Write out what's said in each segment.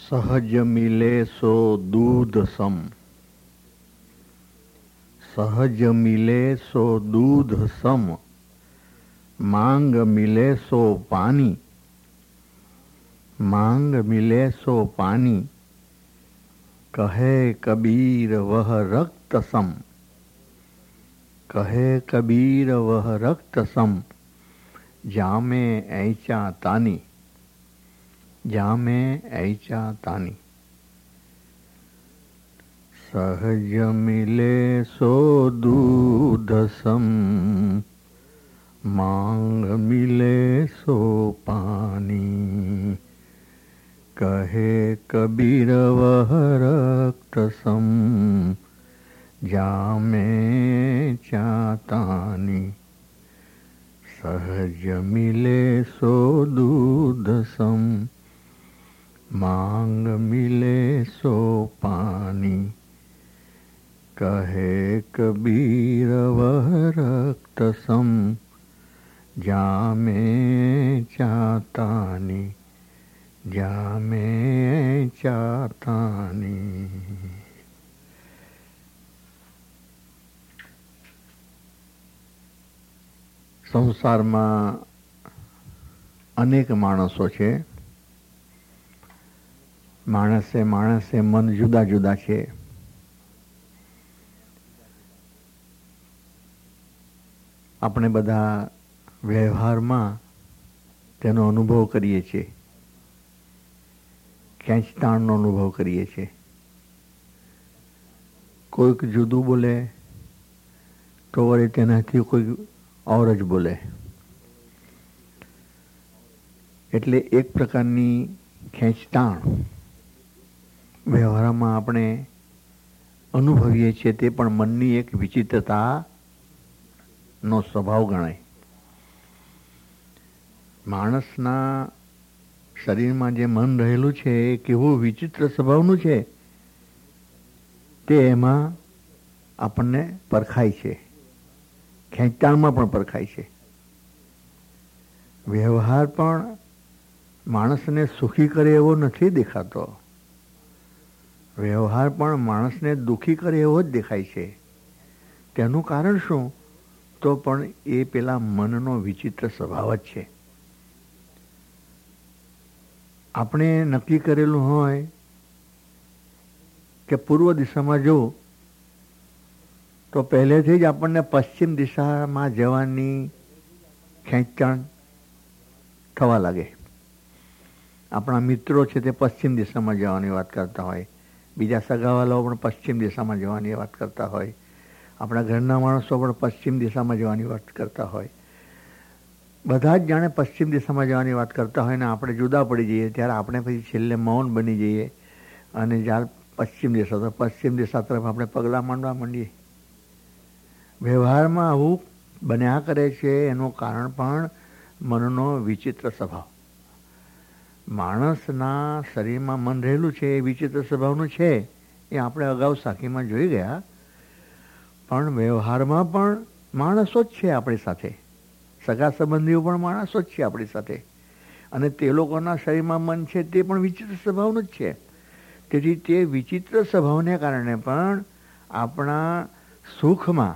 સહજ મિલે સો દૂધ સમ, સહજ મિલે સો દૂધ સમ, માંગ મિલે સો પાनी, માંગ मिले सो पानी, कहे कबीर वह रक्त सम, कहे कबीर वह रक्त सम, जामे ऐचा तानी, जामे ऐचा तानी। सहज मिले सो दूध सम, मांग मिले सो पानी, कहे कबीर वह रक्त सम, जामे चातानी। सहज मिले सो दूध सम, मांग मिले सो पानी, कहे कबीर वह रक्त सम, जामे चातानी, जामे चातानी। સંસારમાં અનેક માણસો છે. માણસે મન જુદા જુદા છે. આપણે બધા વ્યવહારમાં તેનો અનુભવ કરીએ છીએ, ખેંચતાણનો અનુભવ કરીએ છીએ. કોઈક જુદું બોલે તો વળી તેનાથી કોઈ ઓર જ બોલે. એટલે એક પ્રકારની ખેંચતાણ વ્યવહારમાં આપણે અનુભવીએ છીએ. તે પણ મનની એક વિચિત્રતા નો સ્વભાવ ગણાય. માણસના શરીરમાં જે મન રહેલું છે એ કેવું વિચિત્ર સ્વભાવનું છે તે એમાં આપણને પરખાય છે, ખેંચાણમાં પણ પરખાય છે. વ્યવહાર પણ માણસને સુખી કરે એવો નથી દેખાતો. વ્યવહાર પણ માણસને દુઃખી કરે એવો જ દેખાય છે. તેનું કારણ શું? તો પણ એ પેલા મનનો વિચિત્ર સ્વભાવ જ છે. આપણે નક્કી કરેલું હોય કે પૂર્વ દિશામાં જવું તો પહેલેથી જ આપણને પશ્ચિમ દિશામાં જવાની ખેંચાણ થવા લાગે. આપણા મિત્રો છે તે પશ્ચિમ દિશામાં જવાની વાત કરતા હોય, બીજા સગાવાલાઓ પણ પશ્ચિમ દિશામાં જવાની વાત કરતા હોય, આપણા ઘરના માણસો પણ પશ્ચિમ દિશામાં જવાની વાત કરતા હોય. બધા જ જાણે પશ્ચિમ દિશામાં જવાની વાત કરતા હોય ને આપણે જુદા પડી જઈએ ત્યારે આપણે પછી છેલ્લે મૌન બની જઈએ અને જ્યારે પશ્ચિમ દિશા તરફ આપણે પગલાં માંડવા માંડીએ. વ્યવહારમાં આવું બન્યા કરે છે. એનું કારણ પણ મનનો વિચિત્ર સ્વભાવ. માણસના શરીરમાં મન રહેલું છે એ વિચિત્ર સ્વભાવનું છે એ આપણે અગાઉ સાખીમાં જોઈ ગયા. પણ વ્યવહારમાં પણ માણસો જ છે આપણી સાથે, સગા સંબંધીઓ પણ માણસો જ છે આપણી સાથે, અને તે લોકોના શરીરમાં મન છે તે પણ વિચિત્ર સ્વભાવનું જ છે. તેથી તે વિચિત્ર સ્વભાવને કારણે પણ આપણા સુખમાં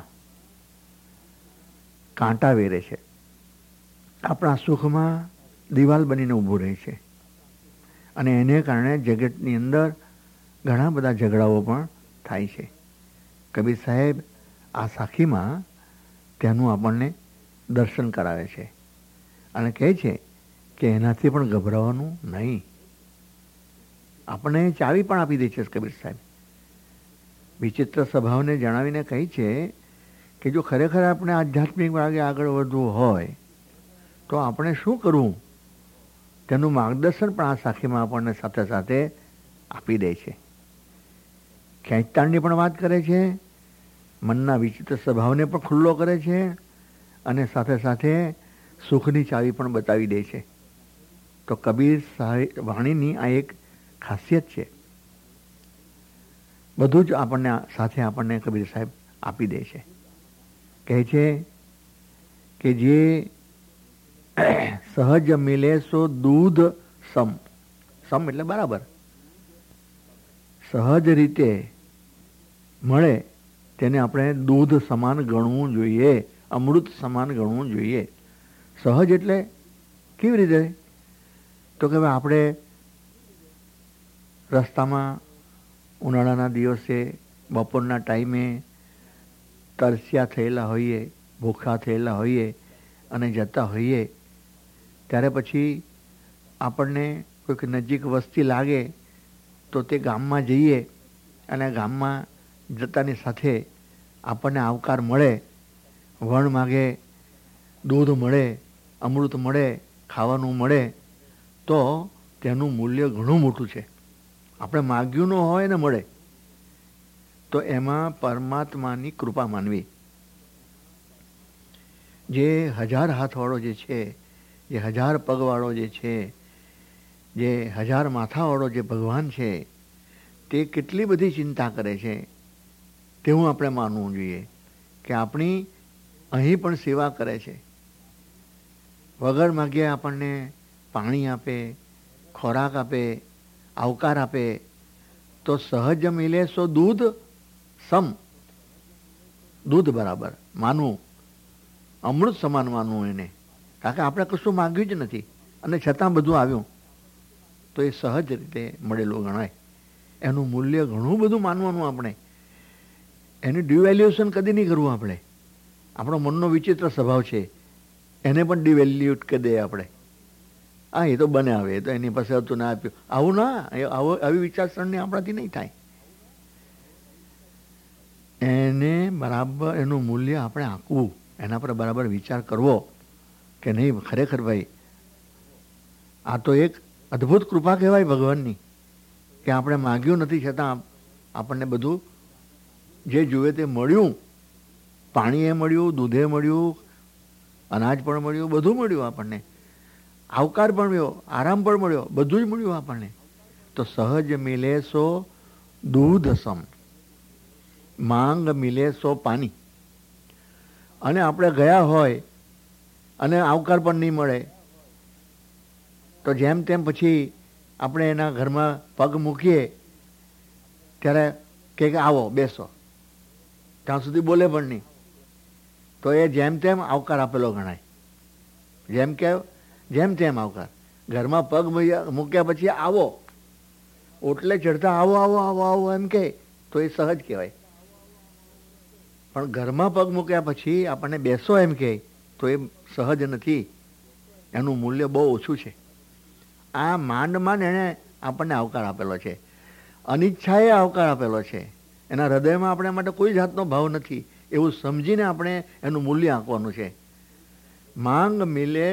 કાંટા વેરે છે, આપણા સુખમાં દિવાલ બનીને ઊભું રહે છે. અને એને કારણે જગતની અંદર ઘણા બધા ઝઘડાઓ પણ થાય છે. કબીર સાહેબ આ સાખીમાં તેનું આપણને દર્શન કરાવે છે અને કહે છે કે એનાથી પણ ગભરાવાનું નહીં. આપણને ચાવી પણ આપી દે છે કબીર સાહેબ. વિચિત્ર સ્વભાવને જણાવીને કહે છે કે જો ખરેખર આપણે આધ્યાત્મિક માર્ગે આગળ વધવું હોય તો આપણે શું કરવું તેનું માર્ગદર્શન પણ આ સાખીમાં આપણને સાથે સાથે આપી દે છે. ખેંચતાણની પણ વાત કરે છે, મનના વિચિત્ર સ્વભાવને પણ ખુલ્લો કરે છે અને સાથે સાથે સુખની ચાવી પણ બતાવી દે છે. તો કબીર વાણીની આ એક ખાસિયત છે. બધું જ આપણને કબીર સાહેબ આપી દે છે. કહે છે કે જે સહજ મિલે સો દૂધ સમ, સમ એટલે બરાબર, સહજ રીતે મળે તેને આપણે દૂધ સમાન ગણવું જોઈએ, અમૃત સમાન ગણવું જોઈએ. સહજ એટલે કેવી રીતે? તો કે આપણે રસ્તામાં ઉનાળાના દિવસે બપોરના ટાઈમે તરસ્યા થયેલા હોઈએ, ભૂખા થયેલા હોઈએ અને જતા હોઈએ, ત્યારે પછી આપણને કોઈક નજીક વસ્તી લાગે તો તે ગામમાં જઈએ અને ગામમાં જતાની સાથે આપણને આવકાર મળે, વણ માગે, દૂધ મળે, અમૃત મળે, ખાવાનું મળે, તો તેનું મૂલ્ય ઘણું મોટું છે. આપણે માગ્યું ન હોય ને મળે તો એમાં પરમાત્માની કૃપા માનવી. જે 1000 હાથવાળો જે છે, જે 1000 પગવાળો જે છે, જે 1000 માથાવાળો જે ભગવાન છે, તે કેટલી બધી ચિંતા કરે છે તેવું આપણે માનવું જોઈએ કે આપણી અહીં પણ સેવા કરે છે. વગર માગ્યે આપણને પાણી આપે, ખોરાક આપે, આવકાર આપે. તો સહજ મિલે સો દૂધ સમ, દૂધ બરાબર માનવું, અમૃત સમાન માનવું એને. કારણ કે આપણે કશું માગ્યું જ નથી અને છતાં બધું આવ્યું, તો એ સહજ રીતે મળેલું ગણાય. એનું મૂલ્ય ઘણું બધું માનવાનું. આપણે એનું ડિવેલ્યુએશન કદી નહીં કરવું. આપણો મનનો વિચિત્ર સ્વભાવ છે, એને પણ ડિવેલ્યુટ કરી દે આપણે. હા, એ તો બને આવે, એ તો એની પાસે હતું ના આપ્યું. આવું ના, આવી વિચારસરણી આપણાથી નહીં થાય. એને બરાબર એનું મૂલ્ય આપણે આંકવું, એના પર બરાબર વિચાર કરવો કે નહીં, ખરેખર ભાઈ આ તો એક અદ્ભુત કૃપા કહેવાય ભગવાનની કે આપણે માગ્યું નથી છતાં આપણને બધું જે જોઈએ તે મળ્યું. પાણી એ મળ્યું, દૂધે મળ્યું, અનાજ પણ મળ્યું, બધું મળ્યું આપણને. આવકાર પણ મળ્યો, આરામ પણ મળ્યો, બધું જ મળ્યું આપણને. તો સહજ મિલે સો દૂધ સમ, માંગ મિલે સો પાણી. અને આપણે ગયા હોય અને આવકાર પણ નહીં મળે તો જેમ તેમ પછી આપણે એના ઘરમાં પગ મૂકીએ ત્યારે કે આવો બેસો, ત્યાં સુધી બોલે પણ નહીં, તો એ જેમ તેમ આવકાર આપેલો ગણાય. જેમ તેમ આવકાર. ઘરમાં પગ મૂક્યા પછી આવો, ઓટલે ચડતા આવો આવો આવો આવો એમ કે તો એ સહજ કહેવાય. પણ ઘરમાં પગ મૂક્યા પછી આપણને બેસો એમ કે તો એ સહજ નથી. એનું મૂલ્ય બહુ ઓછું છે. આ માંડ એને આપણને આવકાર આપેલો છે, અનિચ્છાએ આવકાર આપેલો છે. એના હૃદયમાં આપણા માટે કોઈ જાતનો ભાવ નથી, એવું સમજીને આપણે એનું મૂલ્ય આંકવાનું છે. માંગ મિલે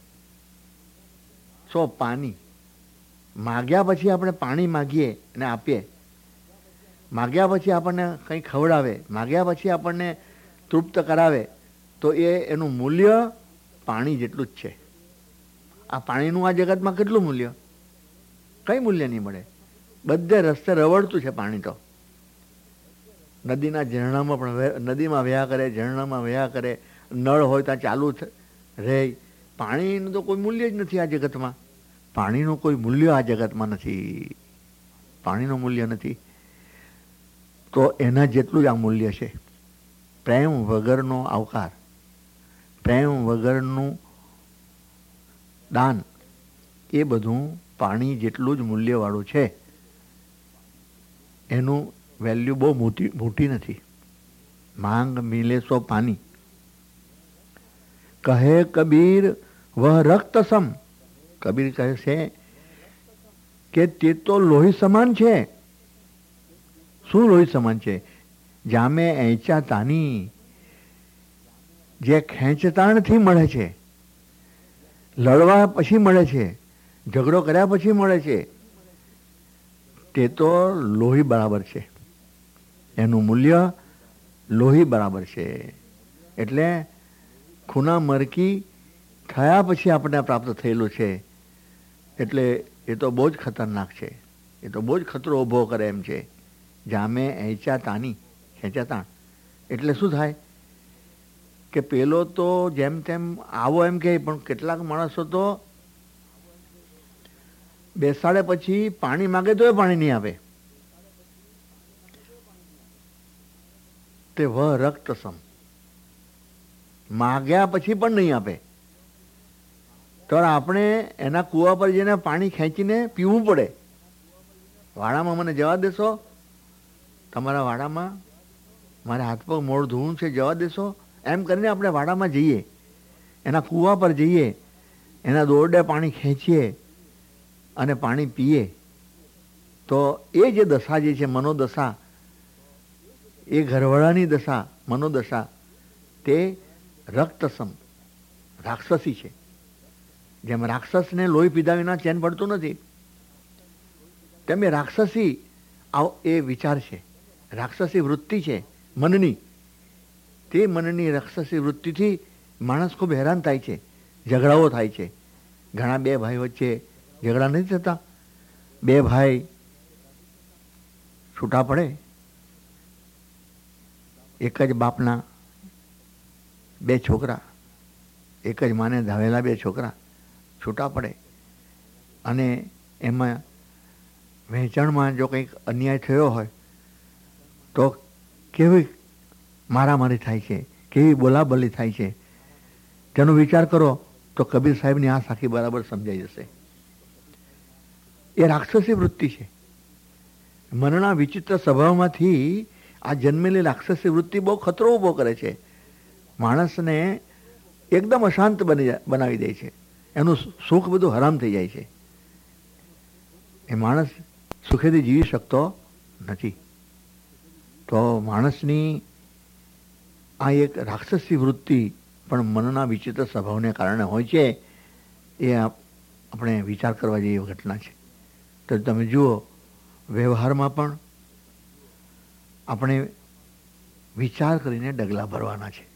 સો પાણી. માગ્યા પછી આપણે પાણી માગીએ અને આપીએ, માગ્યા પછી આપણને કંઈ ખવડાવે, માગ્યા પછી આપણને તૃપ્ત કરાવે, તો એનું મૂલ્ય પાણી જેટલું જ છે. આ પાણીનું આ જગતમાં કેટલું મૂલ્ય? કંઈ મૂલ્ય નહીં મળે. બધે રસ્તે રવડતું છે પાણી. તો નદીના ઝરણામાં પણ નદીમાં વહ્યા કરે, ઝરણામાં વહ્યા કરે, નળ હોય ત્યાં ચાલુ રહે. પાણીનું તો કોઈ મૂલ્ય જ નથી આ જગતમાં. પાણીનું કોઈ મૂલ્ય આ જગતમાં નથી. પાણીનું મૂલ્ય નથી. તો એના જેટલું જ આ મૂલ્ય છે. પ્રેમ વગરનો આવકાર, પ્રેમ વગરનું દાન, એ બધું પાણી જેટલું જ મૂલ્યવાળું છે. એનું વેલ્યુ બહુ મોટી નથી. માંગ મિલે સો પાણી. કહે કબીર વહ રક્ત સમ. કબીર કહે છે કે તે તો લોહી સમાન છે. શું લોહી સમાન છે? જામે એંચા તાની, જે ખેંચતાણથી મળે છે, લડવા પછી મળે છે, ઝઘડો કર્યા પછી મળે છે, તે તો લોહી બરાબર છે. એનું મૂલ્ય લોહી બરાબર છે. એટલે ખૂના મરકી થયા પછી આપણને પ્રાપ્ત થયેલું છે. એટલે એ તો બહુ જ ખતરનાક છે. એ તો બહુ જ ખતરો ઊભો કરે એમ છે. જામે એંચા તાની, ખેંચાતાણ એટલે શું થાય કે પેલો તો જેમ તેમ આવો એમ કહે, પણ કેટલાક માણસો તો બેસાડે પછી પાણી માગે તો એ પાણી નહીં આપે. તે વ રક્ત સમ. માગ્યા પછી પણ નહીં આપે તો આપણે એના કૂવા પર જઈને પાણી ખેંચીને પીવું પડે. વાડામાં મને જવા દેશો? તમારા વાડામાં મારે હાથ પગ મોઢું ધોવું છે, જવા દેશો? એમ કરીને આપણે વાડામાં જઈએ, એના કૂવા પર જઈએ, એના દોરડે પાણી ખેંચીએ અને પાણી પીએ. તો એ જે દશા જે છે, મનોદશા, એ ઘરવાળાની દશા, મનોદશા, તે રક્તસમ, રાક્ષસી છે. જેમ રાક્ષસને લોહી પીધા વિના ચેન પડતું નથી, તેમ એ રાક્ષસી એ વિચાર છે, રાક્ષસી વૃત્તિ છે મનની. તે મનની રાક્ષસી વૃત્તિથી માણસ ખૂબ હેરાન થાય છે, ઝઘડાઓ થાય છે. ઘણા બે ભાઈ વચ્ચે ઝઘડા નથી થતા? બે ભાઈ છૂટા પડે, એક જ બાપના બે છોકરા, એક જ માને ધાવેલા બે છોકરા છૂટા પડે અને એમાં વહેંચણમાં જો કંઈક અન્યાય થયો હોય તો કેવી મારામારી થાય છે, કેવી બોલાબોલી થાય છે, તેનો વિચાર કરો તો કબીર સાહેબની આ સાખી બરાબર સમજાઈ જશે. એ રાક્ષસી વૃત્તિ છે. મનના વિચિત્ર સ્વભાવમાંથી આ જન્મેલી રાક્ષસી વૃત્તિ બહુ ખતરો ઊભો કરે છે. માણસને એકદમ અશાંત બનાવી દે છે. એનું સુખ બધું હરામ થઈ જાય છે. એ માણસ સુખેથી જીવી શકતો નથી. તો માણસની આ એક રાક્ષસી વૃત્તિ પણ મનના વિચિત્ર સ્વભાવને કારણે હોય છે. એ આપણે વિચાર કરવા જેવી ઘટના છે. તો તમે જુઓ, વ્યવહારમાં પણ આપણે વિચાર કરીને ડગલા ભરવાના છે.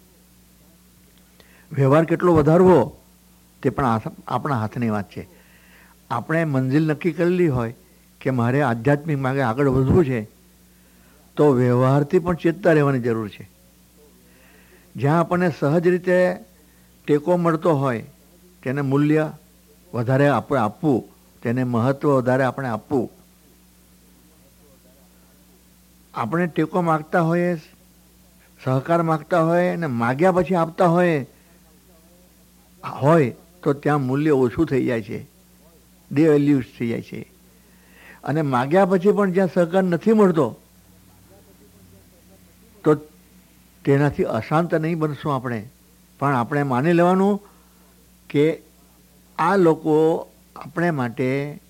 વ્યવહાર કેટલો વધારવો તે પણ આપણા હાથની વાત છે. આપણે મંજિલ નક્કી કરેલી હોય કે મારે આધ્યાત્મિક માર્ગે આગળ વધવું છે, તો વ્યવહારથી પણ ચેતતા રહેવાની જરૂર છે. જ્યાં આપણને સહજ રીતે ટેકો મળતો હોય તેને મૂલ્ય વધારે આપણે આપવું, તેને મહત્વ વધારે આપણે આપવું. આપણે ટેકો માગતા હોઈએ, સહકાર માગતા હોય અને માગ્યા પછી આપતા હોય તો ત્યાં મૂલ્ય ઓછું થઈ જાય છે, ડિવેલ્યુઝ થઈ જાય છે. અને માગ્યા પછી પણ જ્યાં સહકાર નથી મળતો તો તેનાથી અશાંત નહીં બનશું આપણે, પણ આપણે માની લેવાનું કે આ લોકો આપણે માટે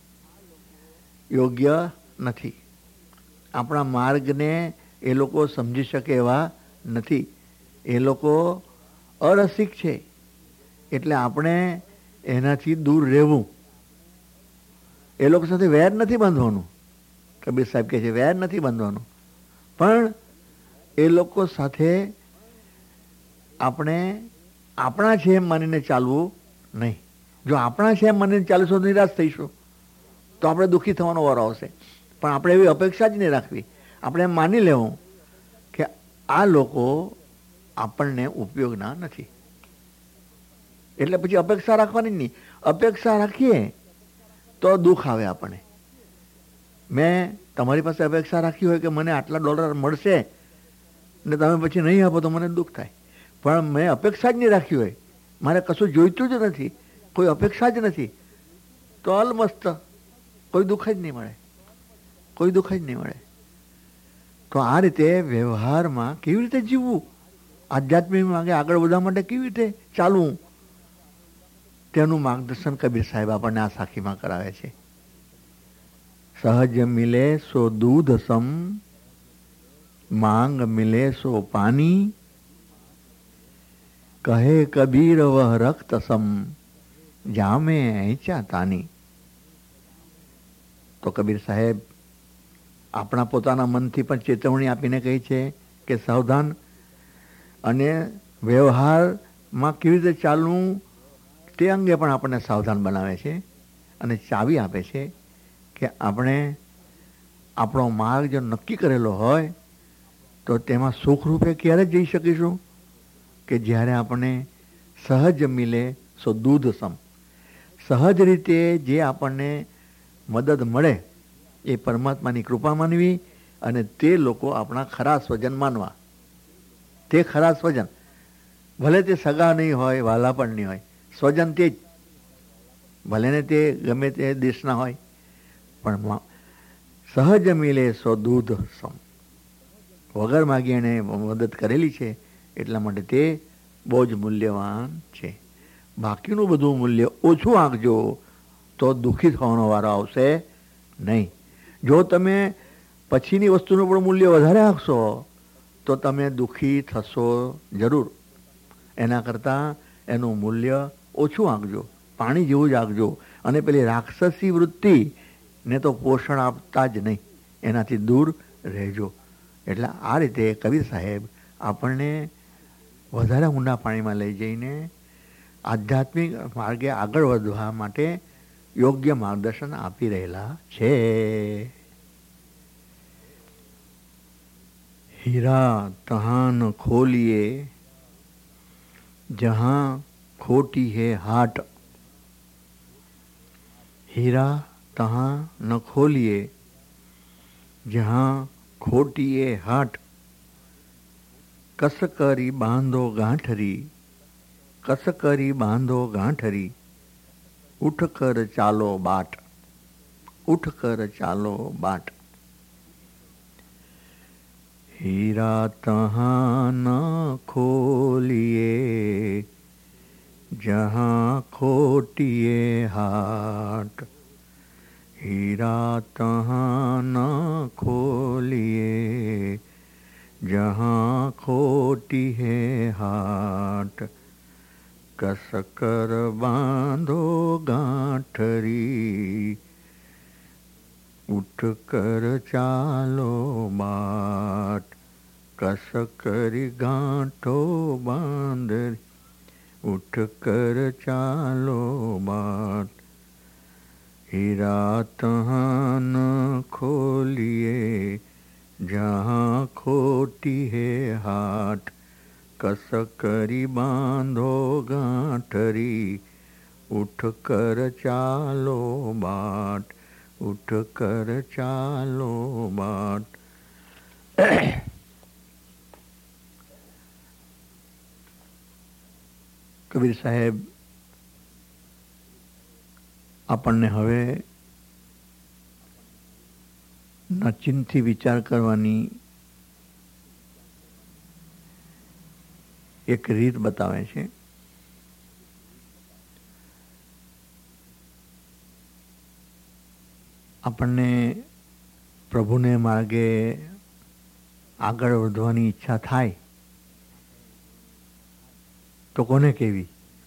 યોગ્ય નથી, આપણા માર્ગને એ લોકો સમજી શકે એવા નથી, એ લોકો અરસિક છે, એટલે આપણે એનાથી દૂર રહેવું. એ લોકો સાથે વેર નથી બાંધવાનું. કબીર સાહેબ કહે છે વેર નથી બાંધવાનું, પણ એ લોકો સાથે આપણે આપણા છે એમ માનીને ચાલવું નહીં. જો આપણા છે એમ માનીને ચાલીશું તો નિરાશ થઈશું, તો આપણે દુઃખી થવાનો વારો આવશે. પણ આપણે એવી અપેક્ષા જ નહીં રાખવી. આપણે એમ માની લેવું કે આ લોકો આપણને ઉપયોગના નથી, એટલે પછી અપેક્ષા રાખવાની નહીં. અપેક્ષા રાખીએ તો દુઃખ આવે આપણને. મેં તમારી પાસે અપેક્ષા રાખી હોય કે મને આટલા ડોલર મળશે ને તમે પછી નહીં આપો તો મને દુઃખ થાય. પણ મેં અપેક્ષા જ નહીં રાખી હોય, મારે કશું જોઈતું જ નથી, કોઈ અપેક્ષા જ નથી, તો અલમસ્ત કોઈ દુઃખ જ નહીં મળે, કોઈ દુઃખ જ નહીં મળે. તો આ રીતે વ્યવહારમાં કેવી રીતે જીવવું, આધ્યાત્મિક માર્ગે આગળ વધવા માટે કેવી રીતે ચાલવું, તેનું માર્ગદર્શન કબીર સાહેબ આપણને આ સાખીમાં કરાવે છે. સહજ મિલે સો દૂધ સમ, માંગ મિલે સો પાની, કહે કબીર વહ રક્ત સમ, જામે ऐचा તાની. તો કબીર સાહેબ આપણા પોતાના મનથી પણ ચેતવણી આપીને કહે છે કે સાવધાન, અને વ્યવહારમાં કેવી રીતે ચાલવું તે અંગે પણ આપણને સાવધાન બનાવે છે અને ચાવી આપે છે કે આપણે આપણો માર્ગ જો નક્કી કરેલો હોય તો તેમાં સુખરૂપે ક્યારે જઈ શકીશું કે જ્યારે આપણને સહજ મિલે સો દૂધ સમ, સહજ રીતે જે આપણને મદદ મળે એ પરમાત્માની કૃપા માનવી અને તે લોકો આપણા ખરા સ્વજન માનવા. તે ખરા સ્વજન. ભલે તે સગા નહીં હોય, વાલા પણ નહીં હોય, સ્વજન તે જ. ભલે ને તે ગમે તે દેશના હોય, પણ સહજ મિલે સો દૂધ સમ. વગર માગી એને મદદ કરેલી છે એટલા માટે તે બહુ જ મૂલ્યવાન છે. બાકીનું બધું મૂલ્ય ઓછું આંકજો તો દુઃખી થવાનો વારો આવશે નહીં. જો તમે પછીની વસ્તુનું પણ મૂલ્ય વધારે આંકશો તો તમે દુઃખી થશો જરૂર. એના કરતાં એનું મૂલ્ય ઓછું આંકજો, પાણી જેવું જ આંકજો. અને પેલી રાક્ષસી વૃત્તિને તો પોષણ આપતા જ નહીં, એનાથી દૂર રહેજો. એટલે આ રીતે કબીર સાહેબ આપણને વધારે ઊંડા પાણીમાં લઈ જઈને આધ્યાત્મિક માર્ગે આગળ વધવા માટે યોગ્ય માર્ગદર્શન આપી રહેલા છે. હીરા તહાં ન ખોલીએ જહાં ખોટી હે હાટ. हीरा तहाँ न खोलिए जहाँ खोटिए हाट. कस करी बांधो गांठरी, कस करी बांधो गांठरी, उठ कर चालो बाट, उठ कर चालो बाट. हीरा तहाँ न खोलिए जहाँ खोटिए हाट. हीरा तहाँ न खोलिए जहाँ खोटी है हाट. कस कर बांधो गांठरी, उठ कर चालो बाट. कस करी गांठो बांधरी, उठ कर चालो बाट. हीरा तहाँ न खोलिए जहाँ खोटी है हाट. कस करी बांधो गांठरी, उठ कर चालो बाट, उठ कर चालो बाट. કબીર સાહેબ આપણને હવે નચીનથી વિચાર કરવાની એક રીત બતાવે છે. આપણને પ્રભુને માર્ગે આગળ વધવાની ઈચ્છા થાય તો કોને કહેવી?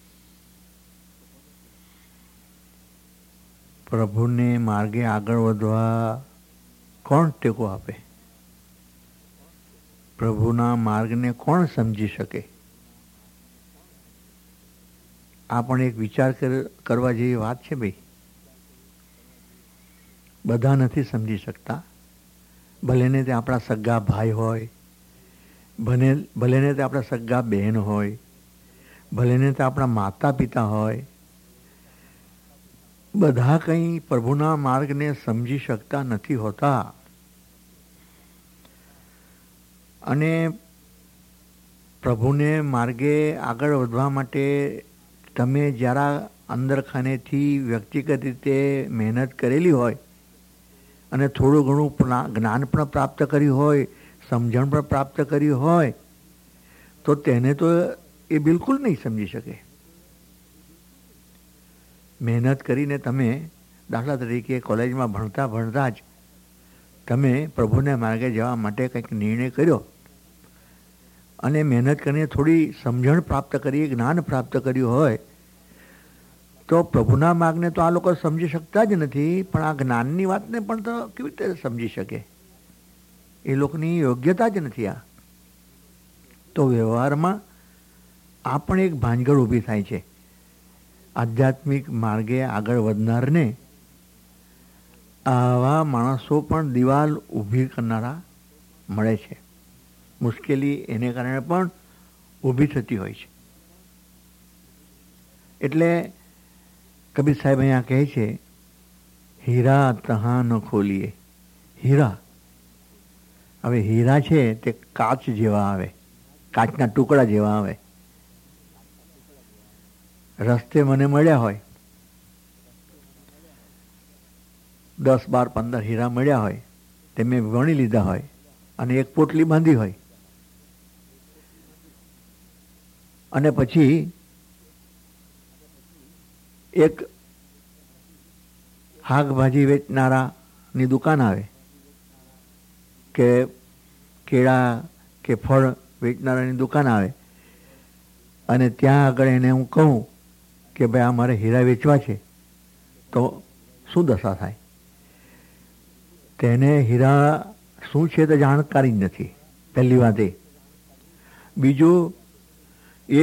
પ્રભુને માર્ગે આગળ વધવા કોણ ટેકો આપે? પ્રભુના માર્ગને કોણ સમજી શકે? આ પણ એક વિચાર કરવા જેવી વાત છે ભાઈ. બધા નથી સમજી શકતા. ભલે ને તે આપણા સગા ભાઈ હોય, ભલે ને તે આપણા સગા બહેન હોય, ભલે ને તે આપણા માતા પિતા હોય, બધા કંઈ પ્રભુના માર્ગને સમજી શકતા નથી હોતા. અને પ્રભુને માર્ગે આગળ વધવા માટે તમે જરા અંદર ખાનેથી વ્યક્તિગત રીતે મહેનત કરેલી હોય અને થોડું ઘણું જ્ઞાન પણ પ્રાપ્ત કર્યું હોય, સમજણ પણ પ્રાપ્ત કરી હોય, તો તેને તો એ બિલકુલ નહીં સમજી શકે. મહેનત કરીને તમે દાખલા તરીકે કોલેજમાં ભણતા ભણતા જ તમે પ્રભુને માર્ગે જવા માટે કંઈક નિર્ણય કર્યો અને મહેનત કરીને થોડી સમજણ પ્રાપ્ત કરી, જ્ઞાન પ્રાપ્ત કર્યું હોય, તો પ્રભુના માર્ગને તો આ લોકો સમજી શકતા જ નથી, પણ આ જ્ઞાનની વાતને પણ તો કેવી રીતે સમજી શકે? એ લોકોની યોગ્યતા જ નથી આ. તો વ્યવહારમાં આ પણ એક ભાંજગડ ઊભી થાય છે. આધ્યાત્મિક માર્ગે આગળ વધનારને આવા માણસો પણ દિવાલ ઊભી કરનારા મળે છે. મુશ્કેલી એને કારણે પણ ઊભી થતી હોય છે. એટલે કબીર સાહેબ અહીંયા કહે છે, હીરા તહાં ન ખોલીએ. હીરા, હવે હીરા છે તે કાચ જેવા આવે, કાચના ટુકડા જેવા આવે. રસ્તે મને મળ્યા હોય 10, 12, 15 હીરા મળ્યા હોય તે મેં વણી લીધા હોય અને એક પોટલી બાંધી હોય અને પછી એક શાકભાજી વેચનારાની દુકાન આવે કે કેળા કે ફળ વેચનારાની દુકાન આવે અને ત્યાં આગળ એને હું કહું કે ભાઈ આ મારે હીરા વેચવા છે, તો શું દશા થાય? તેને હીરા શું છે તો જાણકારી જ નથી, પહેલી વાત એ. બીજું, એ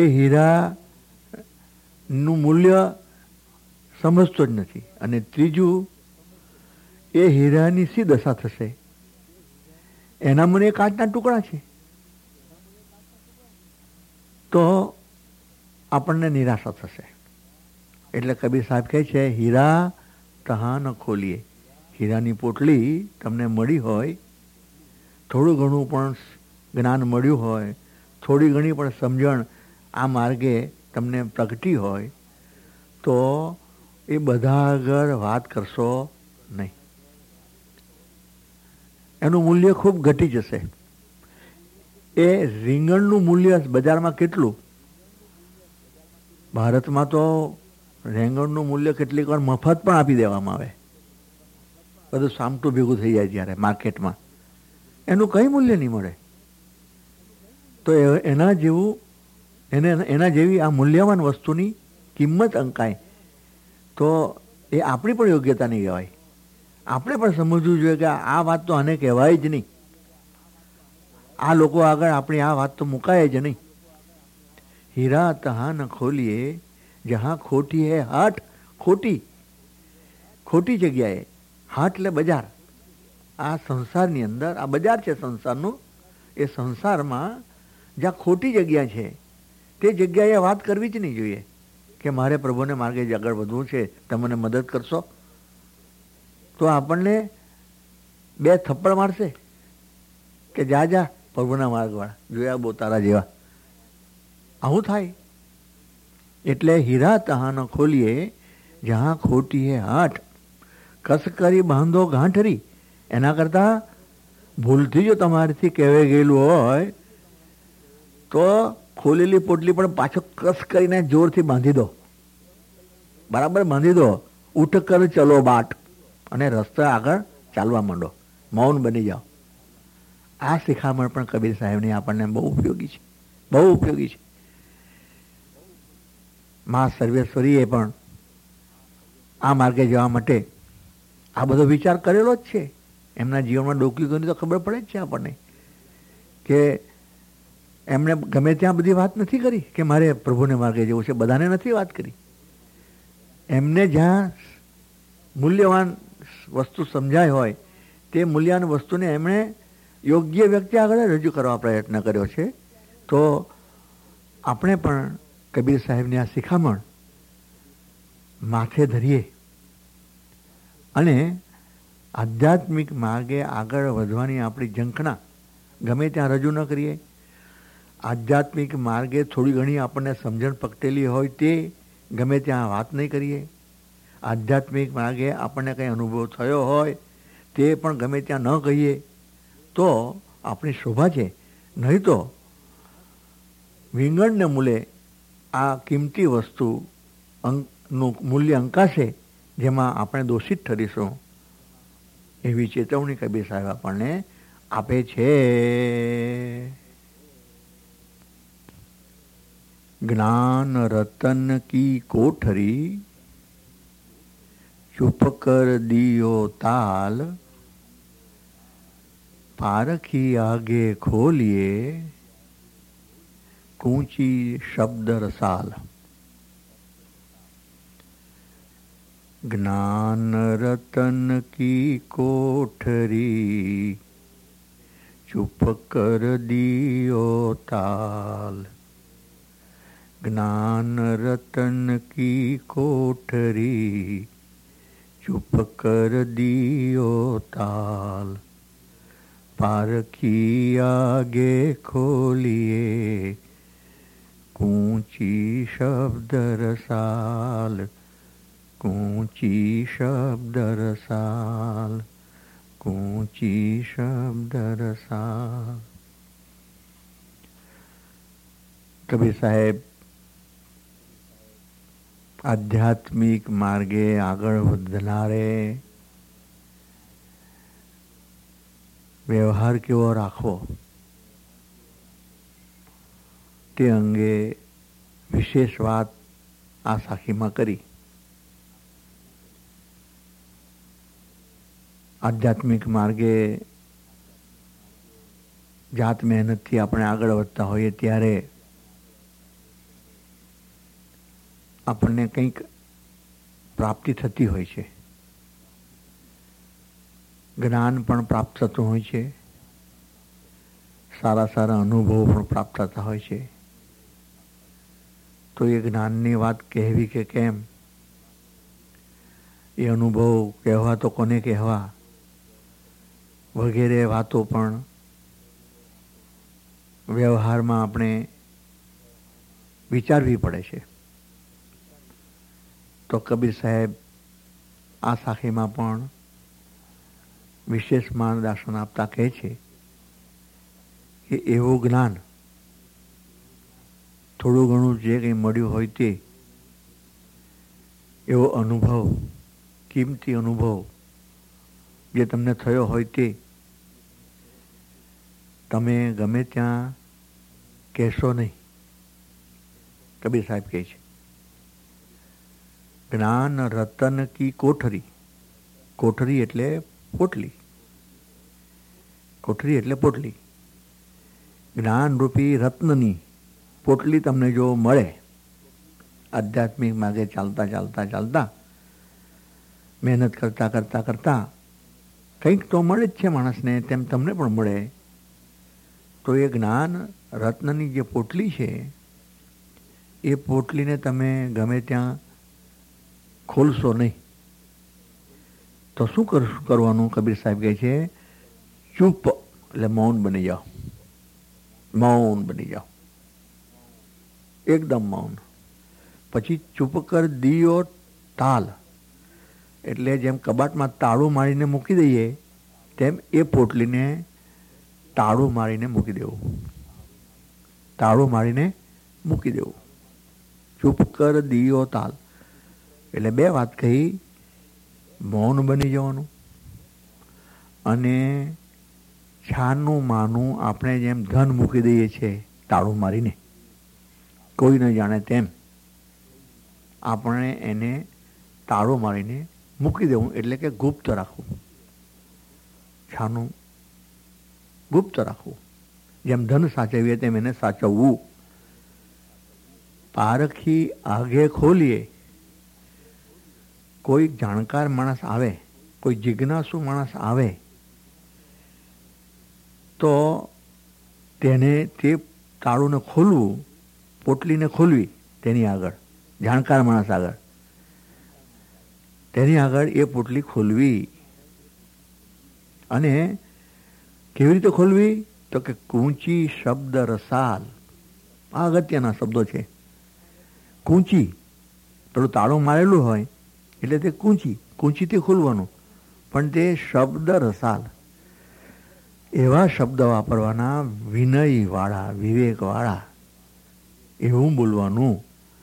હીરાનું મૂલ્ય સમજતો જ નથી. અને ત્રીજું, એ હીરાની શી દશા થશે? એના મને કાચના ટુકડા છે. તો આપણને નિરાશા થશે. એટલે કબીર સાહેબ કહે છે, હીરા તહા ન ખોલીએ. હીરાની પોટલી તમને મળી હોય, થોડું ઘણું પણ જ્ઞાન મળ્યું હોય, થોડી ઘણી પણ સમજણ આ માર્ગે તમને પ્રગટી હોય, તો એ બધા આગળ વાત કરશો નહીં. એનું મૂલ્ય ખૂબ ઘટી જશે. એ રીંગણનું મૂલ્ય બજારમાં કેટલું? ભારતમાં તો રીંગણનું મૂલ્ય કેટલીક વાર મફત પણ આપી દેવામાં આવે. બધું સામટું ભેગું થઈ જાય જ્યારે માર્કેટમાં, એનું કંઈ મૂલ્ય નહીં મળે. તો એના જેવું એના જેવી આ મૂલ્યવાન વસ્તુની કિંમત અંકાય તો એ આપણી પણ યોગ્યતા નહીં કહેવાય. આપણે પણ સમજવું જોઈએ કે આ વાત તો આને કહેવાય જ નહીં. આ લોકો આગળ આપણી આ વાત તો મુકાય જ નહીં. હીરા તહા ન ખોલીએ જહાં ખોટી હે હાટ. ખોટી જગ્યાએ, હાટ એટલે બજાર. આ સંસારની અંદર આ બજાર છે સંસારનું. એ સંસારમાં જ્યાં ખોટી જગ્યા છે તે જગ્યાએ વાત કરવી જ નહીં જોઈએ કે મારે પ્રભુને માર્ગે જ આગળ વધવું છે, તમને મદદ કરશો. તો આપણને 2 થપ્પડ મારશે કે જા પ્રભુના માર્ગવાળા, જોયા બહુ તારા જેવા. આવું થાય. એટલે હીરા તહાં ન ખોલીએ જહાં ખોટી હે હાટ. કસ કરી બાંધો ગાંઠરી. એના કરતાં ભૂલથી જો તમારાથી કહેવાય ગયેલું હોય તો ખોલેલી પોટલી પણ પાછો કસ કરીને જોરથી બાંધી દો. બરાબર બાંધી દો. ઉઠ કર ચલો બાટ. અને રસ્તે આગળ ચાલવા માંડો. મૌન બની જાઓ. આ શિખામણ પણ કબીર સાહેબની આપણને બહુ ઉપયોગી છે. બહુ ઉપયોગી છે. મા સર્વેશ્વરીએ પણ આ માર્ગે જવા માટે આ બધો વિચાર કરેલો જ છે. એમના જીવનમાં ડોકલી કરી તો ખબર પડે જ છે આપણને કે એમણે ગમે ત્યાં બધી વાત નથી કરી કે મારે પ્રભુને માર્ગે જવું છે. બધાને નથી વાત કરી. એમને જ્યાં મૂલ્યવાન વસ્તુ સમજાય હોય તે મૂલ્યવાન વસ્તુને એમણે યોગ્ય વ્યક્તિ આગળ રજૂ કરવા પ્રયત્ન કર્યો છે. તો આપણે પણ કબીર સાહેબની આ શિખામણ માથે ધરીએ અને આધ્યાત્મિક માર્ગે આગળ વધવાની આપણી ઝંખના ગમે ત્યાં રજૂ ન કરીએ. આધ્યાત્મિક માર્ગે થોડી ઘણી આપણને સમજણ પકટેલી હોય તે ગમે ત્યાં વાત નહીં કરીએ. આધ્યાત્મિક માર્ગે આપણને કંઈ અનુભવ થયો હોય તે પણ ગમે ત્યાં ન કહીએ તો આપણી શોભા છે. નહીં તો વિંગણને મૂલે આ કિંમતી વસ્તુ નું મૂલ્ય અંકાશે, જેમાં આપણે દોષિત ઠરીશું. એવી ચેતવણી કબીર સાહેબ આપણને આપે છે. જ્ઞાન રતન કી કોઠરી ચુપ કર દિયો તાલ. પારખી આગે ખોલીએ કૂંચી શબ્દ રસાલ. જ્ઞાન રતન કી કોઠરી ચુપ કર દિયો તાલ. જ્ઞાન રતન કી કોઠરી ચુપ કર દિયો તાલ. पारखी आगे खोलिए कूंची शब्द रसाल, कूंची शब्द रसाल, कूंची शब्द रसाल। कबीर साहेब आध्यात्मिक मार्गे આગળ વધનારે વ્યવહાર કેવો રાખવો તે અંગે વિશેષ વાત આ સાખીમાં કરી. આધ્યાત્મિક માર્ગે જાત મહેનતથી આપણે આગળ વધતા હોઈએ ત્યારે આપણને કંઈક પ્રાપ્તિ થતી હોય છે, જ્ઞાન પણ પ્રાપ્ત થતું હોય છે, સારા સારા અનુભવો પણ પ્રાપ્ત થતા હોય છે. તો એ જ્ઞાનની વાત કહેવી કે કેમ, એ અનુભવ કહેવા તો કોને કહેવા વગેરે વાતો પણ વ્યવહારમાં આપણે વિચારવી પડે છે. તો કબીર સાહેબ આ સાખીમાં પણ વિશેષ માર્ગદર્શન આપતા કહે છે કે એવું જ્ઞાન થોડું ઘણું જે કંઈ મળ્યું હોય તે એવો અનુભવ, કિંમતી અનુભવ જે તમને થયો હોય તે તમે ગમે ત્યાં કહેશો નહીં. કબીર સાહેબ કહે છે જ્ઞાન રતન કી કોઠરી, કોઠરી એટલે પોટલી, કોઠરી એટલે પોટલી. જ્ઞાન રૂપી રત્નની પોટલી તમને જો મળે આધ્યાત્મિક માર્ગે ચાલતા ચાલતા ચાલતા, મહેનત કરતા કરતા કરતા કંઈક તો મળે જ છે માણસને, તેમ તમને પણ મળે. તો એ જ્ઞાન રત્નની જે પોટલી છે એ પોટલીને તમે ગમે ત્યાં ખોલશો નહીં. તો શું કરવાનું? કબીર સાહેબ કહે છે ચૂપ એટલે મૌન બની જાઓ, મૌન બની જાઓ, એકદમ મૌન. પછી ચૂપ કર દિયો તાલ એટલે જેમ કબાટમાં તાળું મારીને મૂકી દઈએ તેમ એ પોટલીને તાળું મારીને મૂકી દેવું, તાળું મારીને મૂકી દેવું. ચૂપ કર દિયો તાલ એટલે બે વાત કહી, મૌન બની જવાનું અને છાનું માનું આપણે જેમ ધન મૂકી દઈએ છીએ તાળું મારીને, કોઈ ન જાણે તેમ આપણે એને તાળું મારીને મૂકી દેવું, એટલે કે ગુપ્ત રાખવું, છાનું ગુપ્ત રાખવું. જેમ ધન સાચવીએ તેમ એને સાચવવું. પારખી આગે ખોલીએ, કોઈ જાણકાર માણસ આવે, કોઈ જિજ્ઞાસુ માણસ આવે તો તેને તે તાળુંને ખોલવું, પોટલીને ખોલવી તેની આગળ, જાણકાર માણસ આગળ, તેની આગળ એ પોટલી ખોલવી. અને કેવી રીતે ખોલવી? તો કે કૂંચી શબ્દ રસાલ. આ અગત્યના શબ્દો છે. કૂંચી, પેલું તાળું મારેલું હોય એટલે તે કૂંચી, કૂંચીથી ખોલવાનું, પણ તે શબ્દ રસાલ, એવા શબ્દ વાપરવાના, વિનયવાળા, વિવેકવાળા, એવું બોલવાનું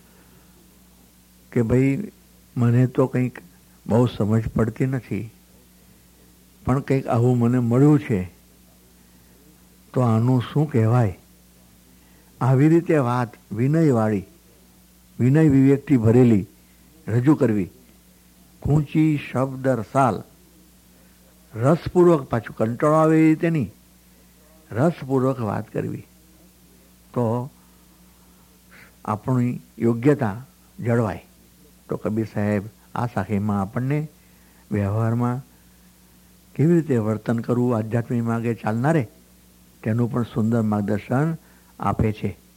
કે ભાઈ મને તો કંઈક બહુ સમજ પડતી નથી, પણ કંઈક આવું મને મળ્યું છે તો આનું શું કહેવાય. આવી રીતે વાત વિનયવાળી, વિનય વિવેકથી ભરેલી રજૂ કરવી. કૂંચી શબ્દ રસાલ, રસપૂર્વક, પાછું કંટાળો આવે એ રીતે નહીં, રસપૂર્વક વાત કરવી. તો આપણી યોગ્યતા જળવાય. તો કબીર સાહેબ આ સાખીમાં આપણને વ્યવહારમાં કેવી રીતે વર્તન કરવું આધ્યાત્મિક માર્ગે ચાલનારે તેનું પણ સુંદર માર્ગદર્શન આપે છે.